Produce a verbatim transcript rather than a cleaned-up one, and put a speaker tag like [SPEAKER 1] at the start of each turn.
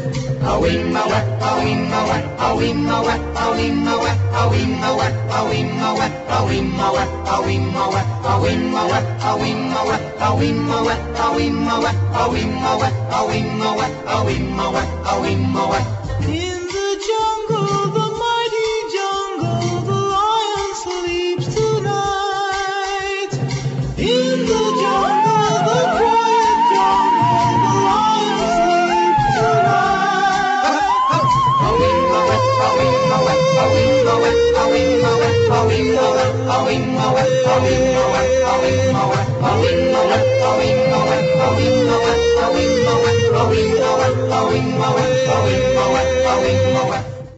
[SPEAKER 1] Awimmawa, awimmawa, awimmawa, awimmawa, awimmawa, awimmawa, awimmawa, awimmawa, awimmawa, awimmawa, awimmawa, awimmawa, awimmawa, awimmawa, awimmawa, awimmawa.
[SPEAKER 2] In the jungle, the mighty jungle, the lion sleeps tonight. In the jungle, the quiet jungle, the lion sleeps tonight.
[SPEAKER 1] Awimmawa, awimmawa, awimmawa, awimmawa, awimmawa, awimmawa, awimmawa, awimmawa, awimmawa, awimmawa, awimmawa, awimmawa, awimmawa, awimmawa, awimmawa, awimmawa.